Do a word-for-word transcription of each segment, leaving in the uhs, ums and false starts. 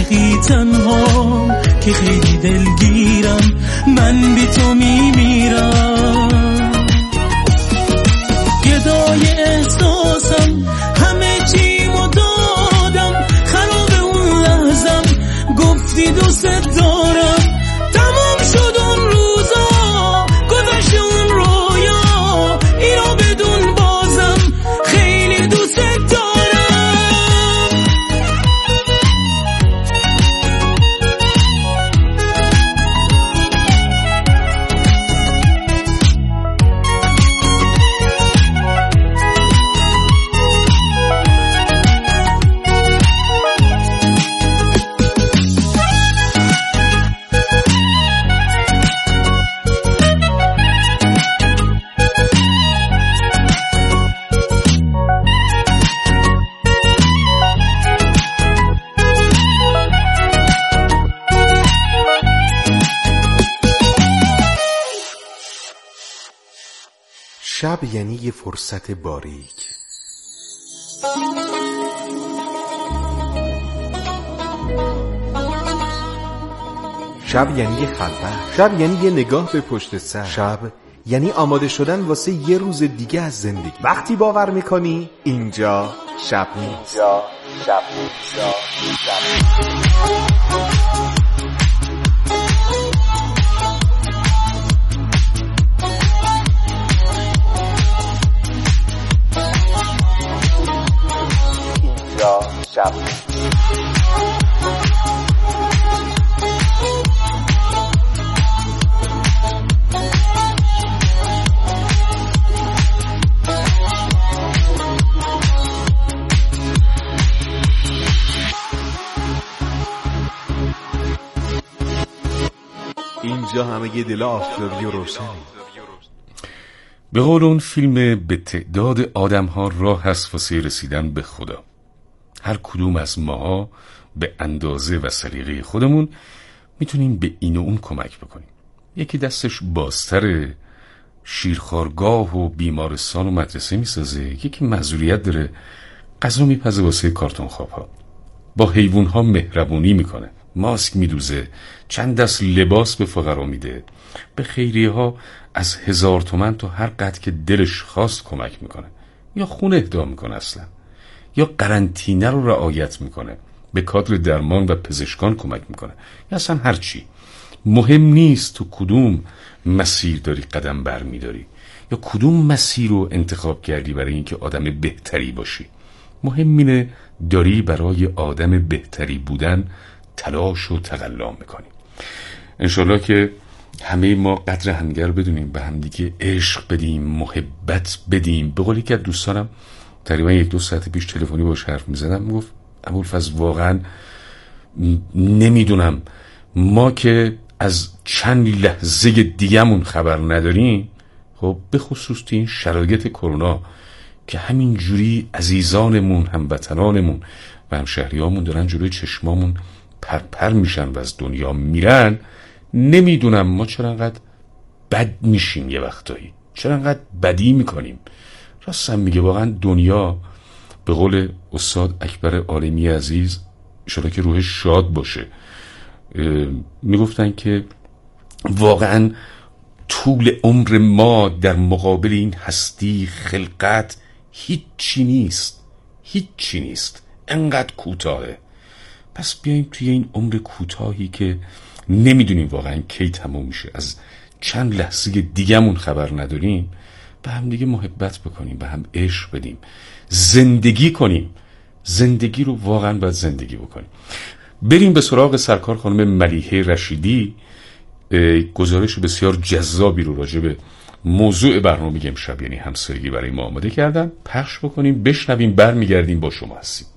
عاشقی تنها که خیلی دلگیرم، من بی تو میمیرم. گدای احساسم همه چیمو دادم، خراب اون لحظم گفتی دوست دارم. تمام شد اون روزا، گذشت اون رویا، اینو بدون بازم خیلی دوست دارم. شب یعنی یه فرصت باریک. شب یعنی یه خلوت. شب یعنی یه نگاه به پشت سر. شب یعنی آماده شدن واسه یه روز دیگه از زندگی. وقتی باور میکنی اینجا شب نیست. اینجا شب نیست. شب اینجا همه یه دل آفتابی و روشنی. به قول اون فیلم، به تعداد آدم ها راه هست واسه رسیدن به خدا. هر کدوم از ماها به اندازه و سلیقه خودمون میتونیم به این و اون کمک بکنیم. یکی دستش بازتره، شیرخوارگاه و بیمارستان و مدرسه میسازه. یکی معذوریت داره، غذا میپزه واسه کارتون خوابها. با حیوانها مهربونی میکنه، ماسک میدوزه، چند دست لباس به فقرا میده، به خیریه ها از هزار تومن تا هر قدر که دلش خواست کمک میکنه، یا خونه اهدا میکنه اصلا، یا قرنطینه رو رعایت میکنه، به کادر درمان و پزشکان کمک میکنه، یا اصلا هر چی. مهم نیست تو کدوم مسیر داری قدم بر میداری یا کدوم مسیر رو انتخاب کردی برای اینکه آدم بهتری باشی. مهم اینه داری برای آدم بهتری بودن تلاش و تقلا میکنی. انشالله که همه ما قدر همدیگر بدونیم، به همدیگه عشق بدیم، محبت بدیم. به قولی که دوستانم تقریبا یک دو ساعت پیش تلفنی باهاش حرف میزدم، میگفت ابوالفضل واقعا نمیدونم، ما که از چند لحظه دیگه‌مون خبر نداریم، خب به خصوص تو این شرایط کرونا که همین جوری عزیزانمون، هموطنانمون و همشهریامون دارن جلوی چشمامون پرپر میشن و از دنیا میرن، نمیدونم ما چرا انقدر بد میشیم، یه وقتایی چرا انقدر بدی میکنیم. راستم میگه واقعا دنیا، به قول استاد اکبر عالمی عزیز انشالله که روحش شاد باشه، میگفتن که واقعا طول عمر ما در مقابل این هستی خلقت هیچی نیست، هیچی نیست، انقدر کوتاهه. پس بیاییم توی این عمر کوتاهی که نمیدونیم واقعا کی تموم میشه، از چند لحظه دیگه‌مون خبر نداریم، به هم دیگه محبت بکنیم، به هم عشق بدیم، زندگی کنیم. زندگی رو واقعا باید زندگی بکنیم. بریم به سراغ سرکار خانم ملیحه رشیدی. گزارش بسیار جذابی رو راجع به موضوع برنامه امشب یعنی همسایگی برای ما آماده کردن. پخش بکنیم، بشنویم، برمیگردیم با شما هستیم.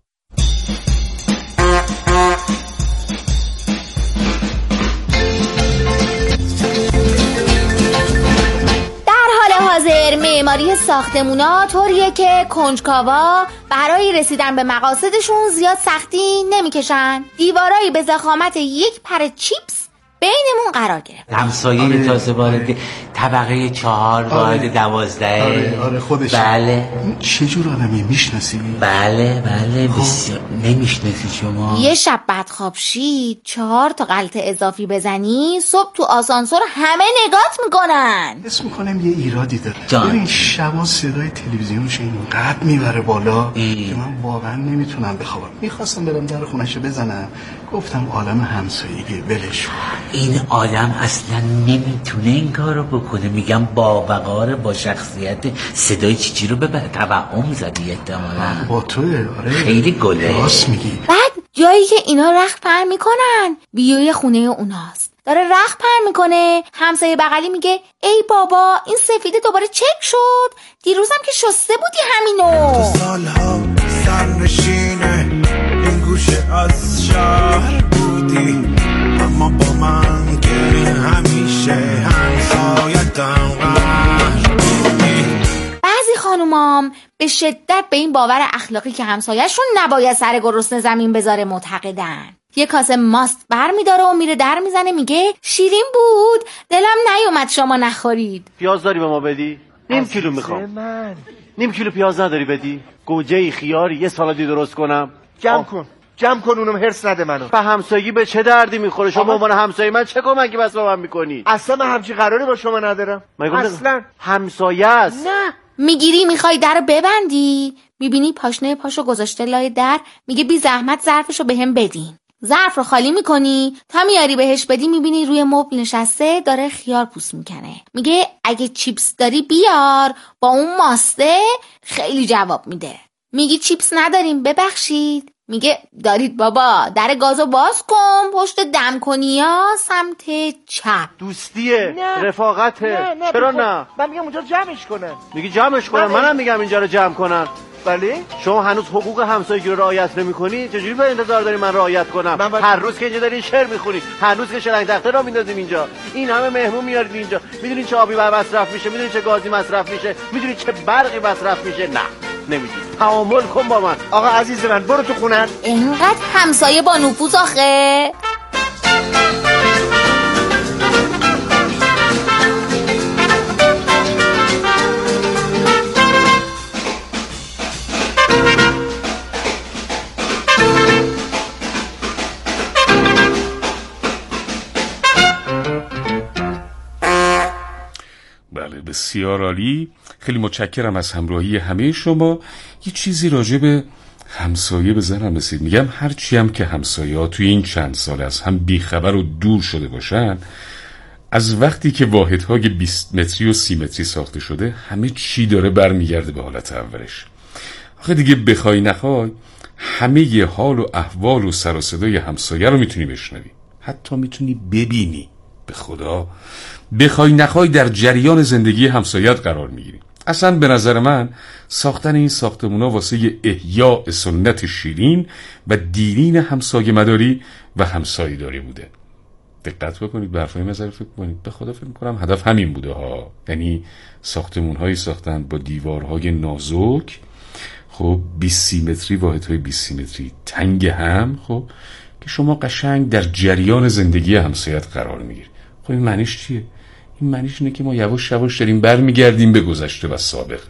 معماری ساختمونا طوریه که کنجکاوا برای رسیدن به مقاصدشون زیاد سختی نمیکشن. دیوارایی به ضخامت یک پر چیپس بینمون قرار گرفت. همسایه آره. تازه وارد طبقه چهار وارد آره. دوازده. آره آره خودش. بله. چه جور آدمی میشناسی؟ بله بله بسیار. نمیشناسی شما؟ یه شب بعد خواب شید چهار تا غلطه اضافی بزنی صبح تو آسانسور همه نگات میکنن. حس میکنم یه ایرادی داره. ببین شبا صدای تلویزیونش اینقدر میبره بالا ای. که من واقعا نمیتونم بخوابم. میخواستم برم در خونه‌شو بزنم، گفتم عالم همسایگی ولش کن. این آدم اصلا نمیتونه این کارو بکنه. میگم با وقار با شخصیت صدای چیچی رو ببره. توهم زدی احتمالاً. با توه. آره خیلی گله. راست میگی. بعد جایی که اینا رخت پر میکنن بیوی خونه اوناست، داره رخت پر میکنه. همسایه بغلی میگه ای بابا این سفیده دوباره چک شد، دیروزم که شسته بودی همینو. تو سالها سرنشینه این گوشه از شهر بودی، اما با من که همیشه همسایتم قهر بودی. بعضی خانومام به شدت به این باور اخلاقی که همسایه‌شون نباید سر گرسنه زمین بذاره معتقدن. یه کاسه ماست بر میداره و میره در میزنه میگه شیرین بود دلم نیومد شما نخورید. پیاز داری به ما بدی؟ نیم کیلو میخوام. من نیم کیلو پیاز نداری بدی؟ گوجه خیاری یه سالادی درست کنم. جمع کن جمع کن اونم هرس نده منو. به همسایگی به چه دردی میخوره؟ شما به عنوان همسایه من چه کمکی بس با من میکنی؟ اصلا من همچین قراری با شما ندارم. اصلا همسایه است. نه میگیری میخوای در ببندی، میبینی پاشنه پاشو گذاشته لای در، میگه بی زحمت ظرفشو بهم بدین. ظرف رو خالی میکنی، تا میاری بهش بدی میبینی روی مبل نشسته داره خیار پوست میکنه. میگه اگه چیپس داری بیار، با اون ماسته خیلی جواب میده. میگی چیپس نداریم ببخشید، میگه دارید بابا، در گازو باز کن، پشت دم کنی یا سمت چپ. دوستیه، نه. رفاقته. نه نه چرا بخوا... نه؟ من میگم اونجا جمعش کنن. میگی جمعش کنن؟ منم میگم اینجا رو جمع کنن. بله شما هنوز حقوق همسایگی رو رعایت نمی‌کنی؟ چجوری به انتظار داری من رعایت کنم؟ من باید... هر روز که اینجا دارین شعر می‌خونی، هر روز که شلنگ تخته را میندازیم اینجا، این همه مهمون میارید اینجا، میدونین چه آبی مصرف میشه، میدونین چه گازی مصرف میشه، میدونین چه برقی مصرف میشه؟ نه نمیدونی. تعامل کن با من. آقا عزیز من برو تو خونه. اینقدر همسایه با نفوذ آخه. بله بسیار عالی. خیلی متشکرم از همراهی همه شما. یه چیزی راجع به همسایه به ذهنم رسید. میگم هرچی هم که همسایه ها توی این چند سال از هم بیخبر و دور شده باشن، از وقتی که واحدهای بیست متری و سی متری ساخته شده همه چی داره برمیگرده به حالت اولش. آخه دیگه بخوای نخوای همه ی حال و احوال و سر و صدای همسایه رو میتونی بشنوی، حتی میتونی ببینی. به خدا بخوای نخوای در جریان زندگی همسایت قرار میگیری. اصلا به نظر من ساختن این ساختمونا واسه احیاء سنت شیرین و دیرین همسایه مداری و همسایه داری بوده. دقت بکنید، به حرفای نظر فکر کنید. به خدا فکر میکنم هدف همین بوده ها. یعنی ساختمونهایی ساختن با دیوارهای نازک، خب بیست متری، واحدهای بیست متری تنگ هم، خب که شما قشنگ در جریان زندگی همسایت قرار میگیری. خب این معنیش چیه؟ این معنیش اینه که ما یواش یواش داریم برمیگردیم به گذشته و سابق.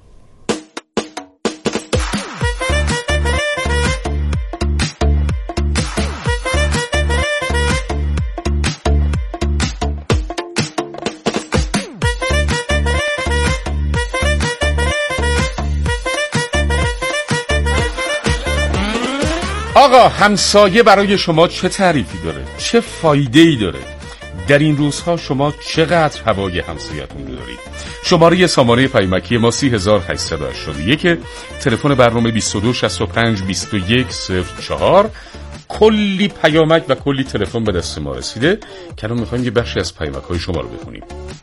آقا همسایه برای شما چه تعریفی داره؟ چه فایده‌ای داره؟ در این روزها شما چقدر هوای همسایه‌تون رو دارید؟ شماره سامانه پیامکی ما سی هزار و هشتصد و هشتاد و یک، تلفن برنامه بیست و دو شصت و پنج بیست و یک صفر چهار. کلی پیامک و کلی تلفن به دست ما رسیده که الان می‌خوایم یه بخشی از پیامک‌های شما رو بخونیم.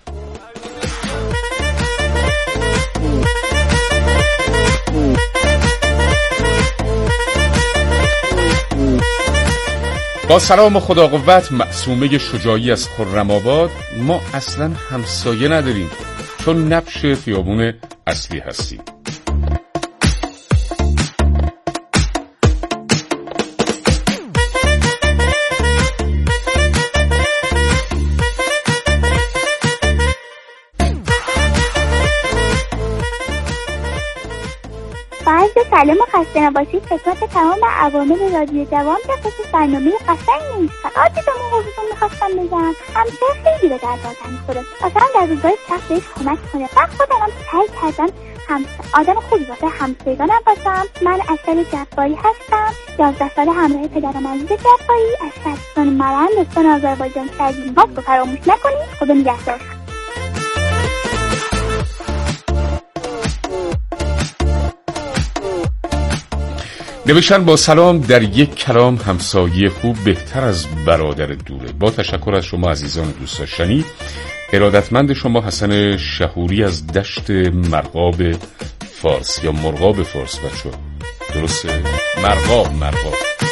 با سلام و خدا قوت، معصومه شجاعی از خرم‌آباد. ما اصلا همسایه نداریم چون نبش خیابون اصلی هستیم. سلام و خسته نباشید خدمت تمام عوامل رادیو جوان به خصوص برنامه قشنگ نیست. فقط دیدم موضوعتون میخواستم بگم همسایه خیلی به درد آدم خدا مثلا در روزهای سخت بهش کمک کنه. بعد خودم سعی کردم هم آدم خوبی واسه همسایگانم باشم. من اصل جباری هستم، یازده ساله همراه پدرم عزیز جباری از شهرستان مرند استان آذربایجان کردیم. باز رو فراموش نکنید. خدا نگهدار. نوشتن با سلام، در یک کلام همسایه خوب بهتر از برادر دوره. با تشکر از شما عزیزان دوست داشتنی. ارادتمند شما حسن شهوری از دشت مرغاب فارس یا مرغاب فارس بچه درسته؟ مرغاب مرغاب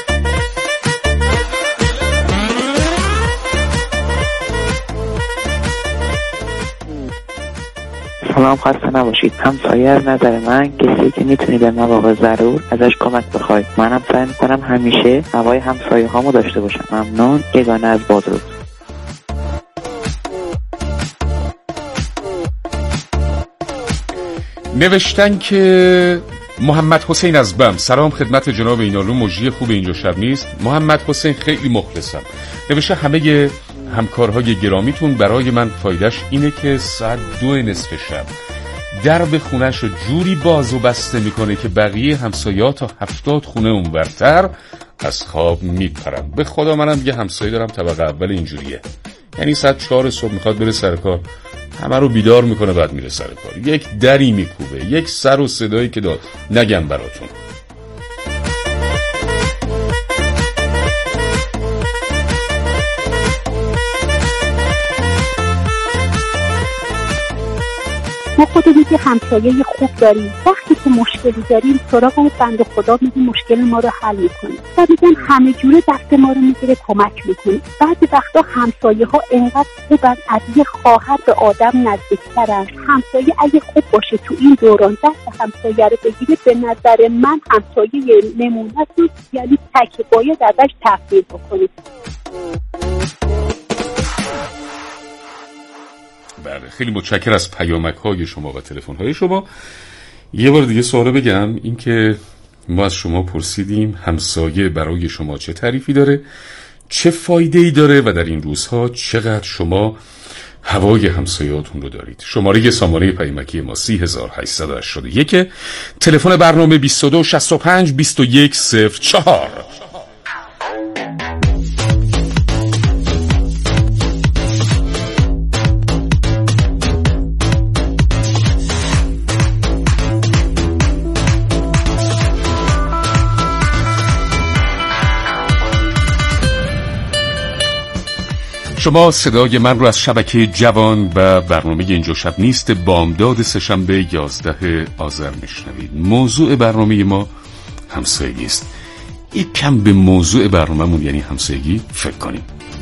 سلام، خسته نباشید. همسایه از نظر من کسی که میتونی در مواقع ضرور ازش کمک بخواید. منم سعی میکنم همیشه هوای همسایه هامو داشته باشم. ممنون. یگانه از بادرود. نوشتن که محمد حسین از بم، سلام خدمت جناب اینالو، مجری خوب اینجا شب نیست. محمد حسین خیلی مخلصم. نوشته همه همکارهای گرامیتون برای من فایدهش اینه که ساعت دو نصف شب درب خونش رو جوری باز و بسته میکنه که بقیه همسایه‌ها تا هفتاد خونه اونورتر از خواب میپرن. به خدا منم یه همسایه دارم طبقه اول اینجوریه، یعنی ساعت چهار صبح میخواد بره سر کار، همه رو بیدار میکنه بعد میره سر کار. یک دری میکوبه، یک سر و صدایی که داد نگم براتون. ما خودمون که همسایه خوب داریم، وقتی که مشکلی داریم سراغ اون بنده خدا میگیم مشکل ما رو حل میکنه و میگن همه جوره دست ما رو میگیره کمک میکنه. بعضی وقتا همسایه ها انقدر خوبن از یه خواهر به آدم نزدیکترن. همسایه اگه خوب باشه تو این دوران دست همسایه رو بگیره، به نظر من همسایه نمونه است، یعنی تک باید ازش تقدیر بکنید. بله، خیلی متشکر از پیامک های شما و تلفن های شما. یه بار دیگه سوال بگم، این که ما از شما پرسیدیم همسایه برای شما چه تعریفی داره، چه فایده ای داره و در این روزها چقدر شما هوای همسایه‌هاتون رو دارید. شماره سامانه پیامکی ما سه هزار و هشتصد و هشتاد و یک، تلفن برنامه بیست و دو شصت و پنج بیست و یک صفر چهار. شما صدای من رو از شبکه جوان و برنامه اینجا شب نیست بامداد سه‌شنبه یازده آذر میشنوید. موضوع برنامه ما همسایگی است. یک کم به موضوع برنامه‌مون یعنی همسایگی فکر کنیم.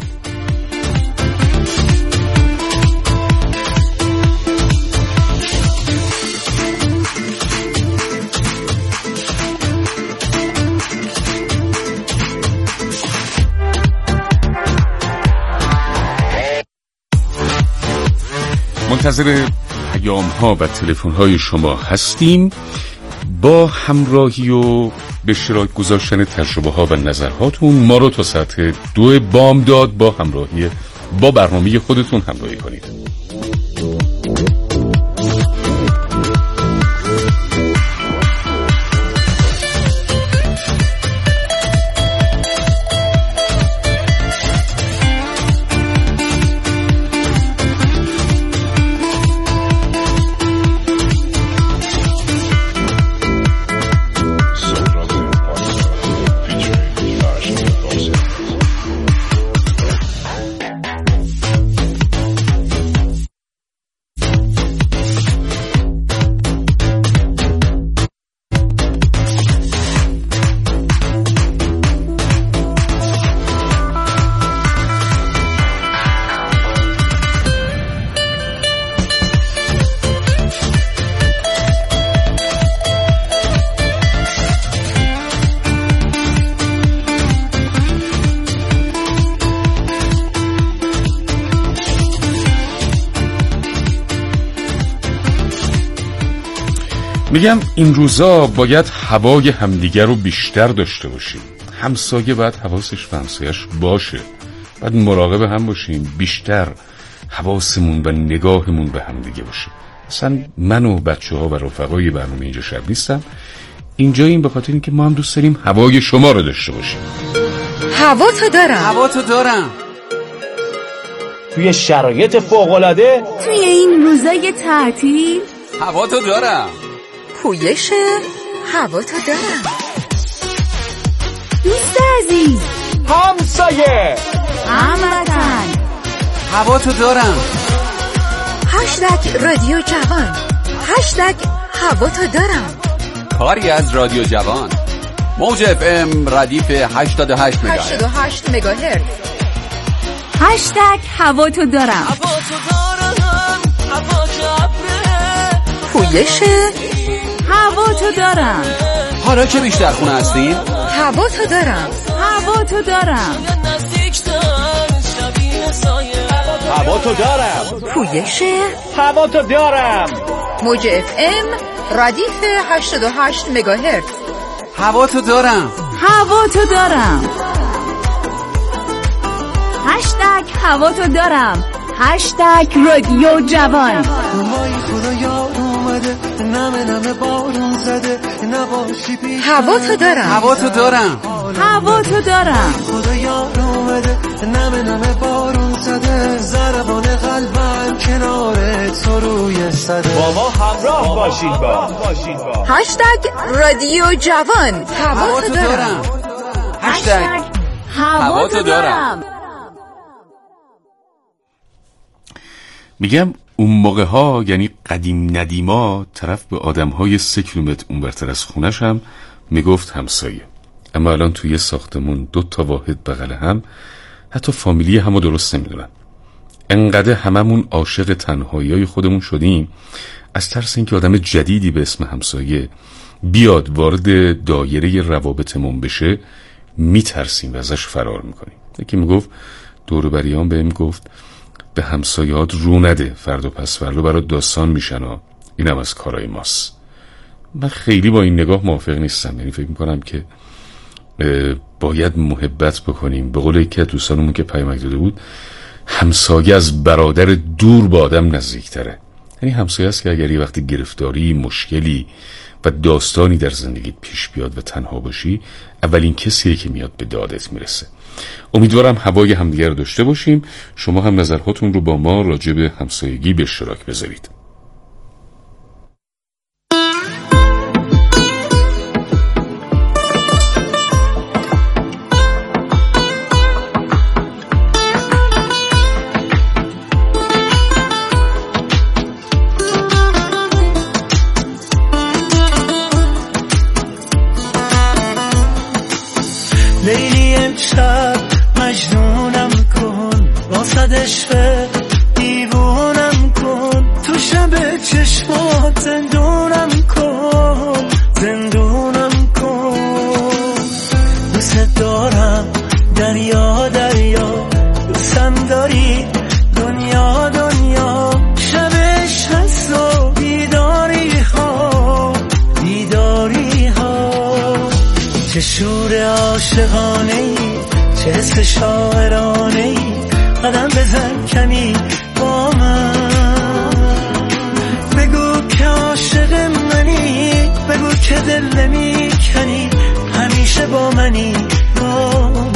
منتظر پیام ها و تلفن های شما هستیم با همراهی و به اشتراک گذاشتن تجربه ها و نظرهاتون. ما رو تا ساعت دو بامداد با همراهی با برنامه خودتون همراهی کنید. میگم این روزا باید هوای همدیگر رو بیشتر داشته باشیم. همسایه باید حواسش به همسایه‌اش باشه، باید مراقب هم باشیم، بیشتر حواسمون و نگاهمون به همدیگه باشه. اصلا من و بچه ها و رفقای برنامه اینجا شب نیستم، اینجا این به خاطر اینکه ما هم دوست داریم هوای شما رو داشته باشیم. هوا تو دارم هوا تو دارم توی شرایط فوق‌العاده، توی این روزای تعطیل هوا تو دارم. پویش هوا تو دارم. دوست عزیز، همسایه، هموطن، هوا تو دارم. هشتگ رادیو جوان، هشتگ هوا تو دارم. کاری از رادیو جوان، موج اف ام ردیف هشتاد و هشت مگاهرتز، هشتاد و هشت مگاهرتز. هشتگ هوا تو دارم. هوا تو دارم، هوا جبره، پویش هوا تو دارم. حالا که بیشتر خونه هستیم، هوا تو دارم، هوا تو دارم. هوا تو دارم. پویش هوا تو دارم. موج اف ام ردیف هشتاد و هشت مگاهرتز. هوا تو دارم. هوا تو دارم. هشتگ هوا تو دارم. هشتگ رادیو جوان. هوا تو دارم. هوا تو دارم. هوا تو دارم. بابا همراه باشین با هشتگ رادیو جوان. هوا تو دارم. هشتگ هوا تو دارم. میگم اون موقع ها، یعنی قدیم ندیما، طرف به آدم های سه کیلومتر اونورتر از خونش هم میگفت همسایه. اما الان توی ساختمون دو تا واحد بغل هم حتی فامیلی همو درست نمیدونن. انقدر هممون عاشق تنهایی‌های خودمون شدیم از ترس اینکه آدم جدیدی به اسم همسایه بیاد وارد دایره روابطمون بشه میترسیم و ازش فرار میکنیم. یکی میگفت، دور و بریام بهم گفت به همسایه‌هات رو نده، فردا پس فردا برات داستان میشن ها، اینم از کارای ماست. من خیلی با این نگاه موافق نیستم. یعنی فکر میکنم که باید محبت بکنیم. به قول یکی از دوستانمون که پیامک داده بود، همسایه از برادر دور با آدم نزدیکتره. یعنی همسایه است که اگر یه وقتی گرفتاری، مشکلی و داستانی در زندگیت پیش بیاد و تنها باشی، اولین کسیه که میاد به دادت میرسه. امیدوارم هوای همدیگر رو داشته باشیم. شما هم نظرهاتون رو با ما راجع به همسایگی به اشتراک بذارید. لیلی امشب مجنونم کن، واسد عشق دیوونم کن، تو شب چشمات زندونم کن، زندونم کن. دوست دارم دریا دریا، دوستم داری دنیا دنیا، شبش هست و بیداری ها بیداری ها. چه شور عاشقانه ای، چه حس شاعرانه ای، قدم بزن کمی با من، بگو که عاشق منی، بگو که دل نمی کنی، همیشه با منی با من.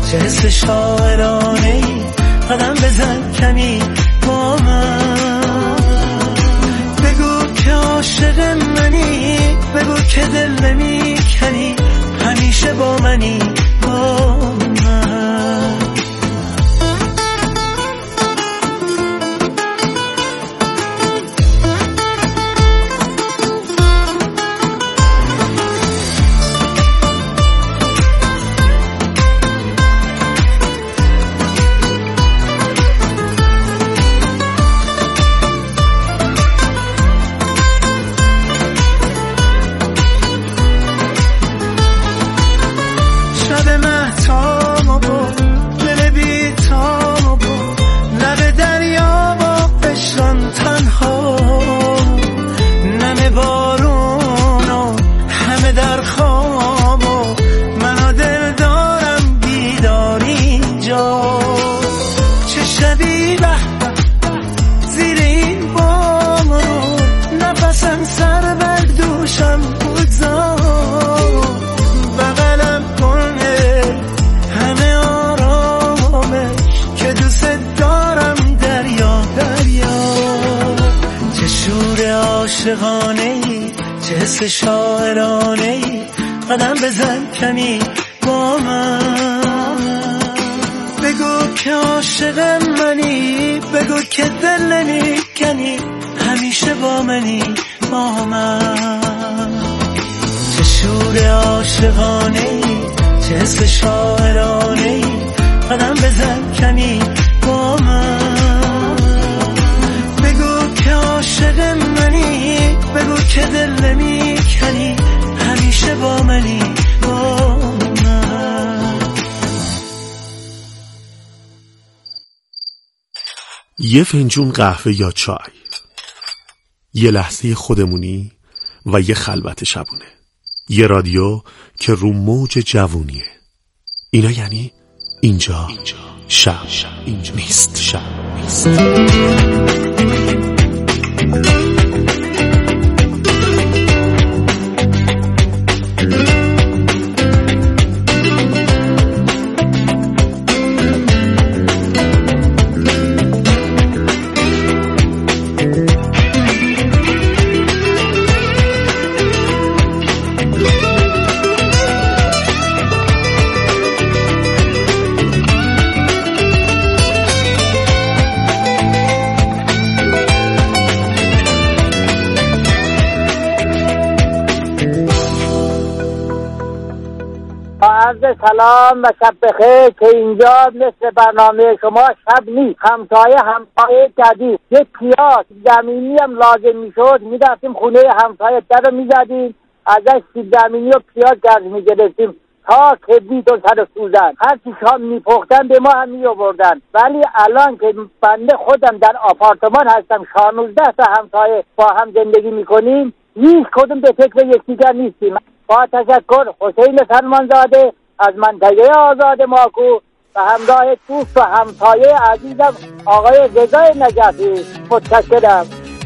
چه حس شاعرانه‌ای قدم بزن کمی با من. بگو که عاشق منی، بگو که دل نمیکنی، همیشه با منی با من. چه حس شاعرانه‌ای قدم بزن کمی با من. بگو که عاشق منی، بگو که دل نمیکنی، همیشه با منی با من. چه شور عاشقانه‌ای، چه حس شاعرانه‌ای قدم بزن کمی با من. بگو که عاشق منی، بگو که دل نمیکنی، همیشه با منی با من. یه فنجون قهوه یا چای، یه لحظه خودمونی و یه خلوت شبونه، یه رادیو که رو موج جوونیه. اینا یعنی اینجا, اینجا. شب اینجا نیست، شب نیست. عرض سلام و شب بخیر که اینجا مثل برنامه شما شب نیست، همسایه همسایه جدید. یک کیاس زمینی هم لازم میشد، میرفتیم خونه همسایه در رو میزدیم، ازش سیب زمینی و پیاز گرد میگرفتیم تا کبریت و سر سوزن، هر چی شام میپختن به ما هم میآوردن. ولی الان که بنده خودم در آپارتمان هستم، شانزده تا همسایه با هم زندگی میکنیم، هیچ کدوم به فکر یکدیگر نیستیم. با تشکر، حسین فرمانزاده از منطقه آزاد ماکو و همراه دوست و همسایه عزیزم آقای رضای نجفی. متشکرم.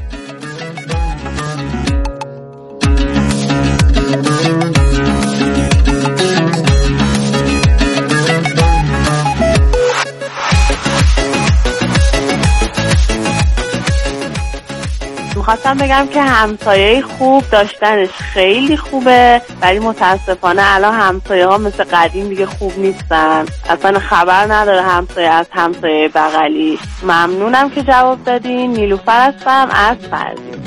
میخواستم بگم که همسایه خوب داشتنش خیلی خوبه، ولی متاسفانه الان همسایه ها مثل قدیم دیگه خوب نیستن، اصلا خبر نداره همسایه از همسایه بغلی. ممنونم که جواب دادین. نیلوفر هستم از فرزین.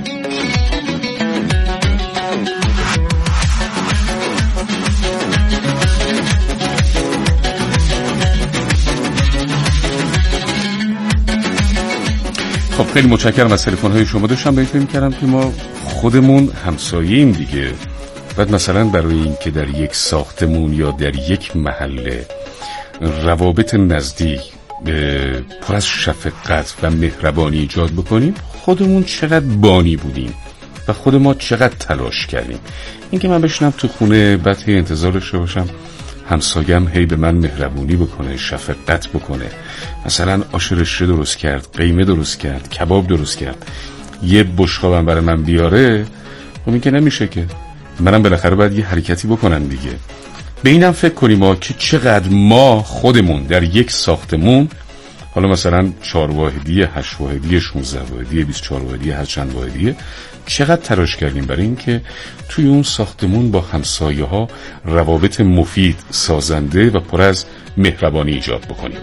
خب خیلی متشکرم از تلفن‌های شما. داشتم بهتون می‌کردم که ما خودمون همسایه‌ایم دیگه. بعد مثلا برای این که در یک ساختمون یا در یک محله روابط نزدیک پر از شفقت و مهربانی ایجاد بکنیم، خودمون چقدر بانی بودیم و خود ما چقدر تلاش کردیم. این که من بشنم تو خونه بعد هی انتظارش باشم همسایم هی به من مهربونی بکنه، شفقت بکنه، مثلا آش رشته درست کرد، قیمه درست کرد، کباب درست کرد، یه بشقابم برای من بیاره، خب این که نمیشه که. منم بالاخره باید یه حرکتی بکنم دیگه. به اینم فکر کنیم ما که چقدر ما خودمون در یک ساختمون، حالا مثلا چهار واحدی، هشت واحدی، شانزده واحدی، بیست و چهار واحدی، هر چند واحدیه، چقدر تلاش کردیم برای این که توی اون ساختمون با همسایه ها روابط مفید، سازنده و پر از مهربانی ایجاد بکنیم.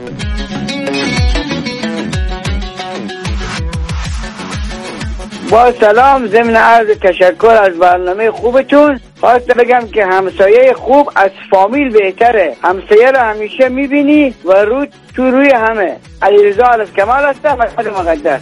با سلام، ضمن عرض تشکر از برنامه خوبتون. خواست بگم که همسایه خوب از فامیل بهتره. همسایه رو همیشه میبینی و رو تو روی همه. علیرضا الف کمال هستم، محمد مقدس.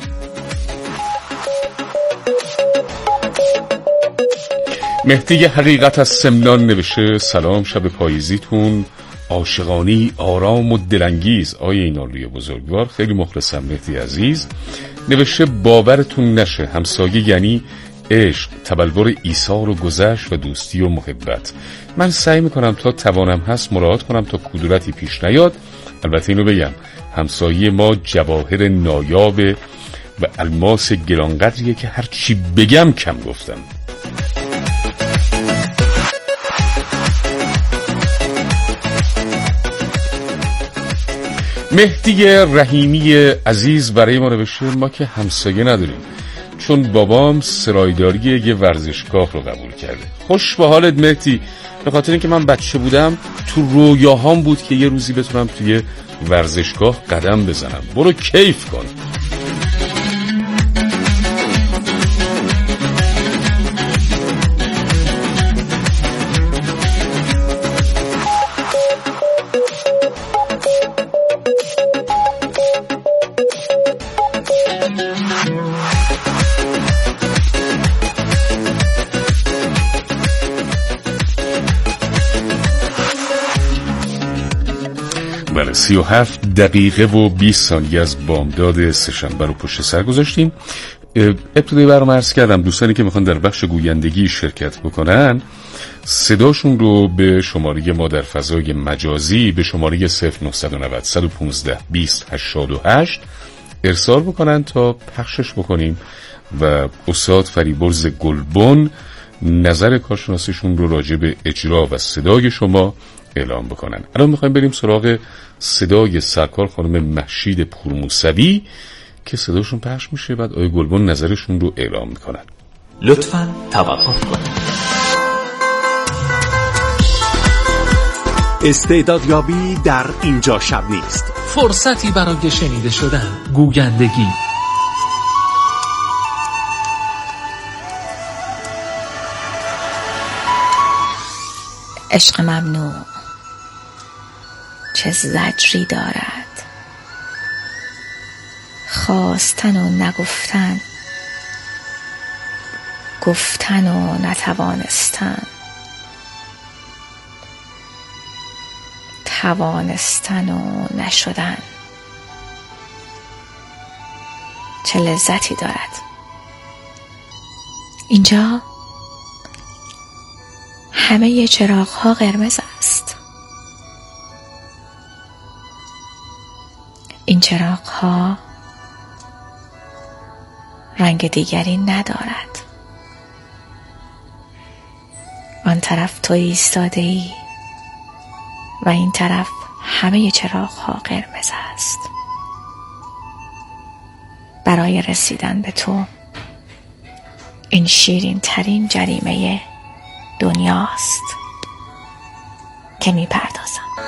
مهدی حقیقت از سمنان نوشته سلام، شب پاییزیتون عاشقانی، آرام و دلانگیز. آیه اینالوی بزرگوار، خیلی مخلصم مهدی عزیز. نوشته باورتون نشه همسایه یعنی عشق، تبلور ایثار و گذشت و دوستی و محبت. من سعی میکنم تا توانم هست مراعات کنم تا کدورتی پیش نیاد. البته اینو بگم همسایه ما جواهر نایاب و الماس گرانقدریه که هر چی بگم کم گفتم. مهدی رحیمی عزیز برای ما نوشته ما که همسایه نداریم چون بابام سرایداری یه ورزشگاه رو قبول کرده. خوش به حالت مهدی، به خاطر اینکه من بچه بودم تو رویاهام بود که یه روزی بتونم توی ورزشگاه قدم بزنم. برو کیف کن. بله، سی و هفت دقیقه و بیست ثانیه از بامداد سه‌شنبه رو پشت سر گذاشتیم. ابتدای برنامه عرض کردم دوستانی که میخوان در بخش گویندگی شرکت بکنن صداشون رو به شماره ما در فضای مجازی به شماره صفر نه نه صفر یک پنج بیست هشتاد و هشت ارسال بکنن تا پخشش بکنیم و استاد فریبرز گلبن نظر کارشناسیشون رو راجع به اجرا و صدای شما اعلام بکنن. الان میخوایم بریم سراغ صدای سرکار خانم مهشید پورموسوی که صداشون پخش میشه، بعد آقای گلبن نظرشون رو اعلام میکنن. لطفاً توقف کنید. استعدادیابی در اینجا شب نیست. فرصتی برای شنیده شدن، گویندگی. عشق ممنوع چه زجری دارد، خواستن و نگفتن، گفتن و نتوانستن، توانستن و نشدن، چه لذتی دارد. اینجا همه چراغ‌ها قرمز است. این چراغ‌ها رنگ دیگری ندارد. آن طرف تو ایستاده ای و این طرف همه چراغ‌ها قرمز است. برای رسیدن به تو این شیرین ترین جریمه دنیاست که می پردازم.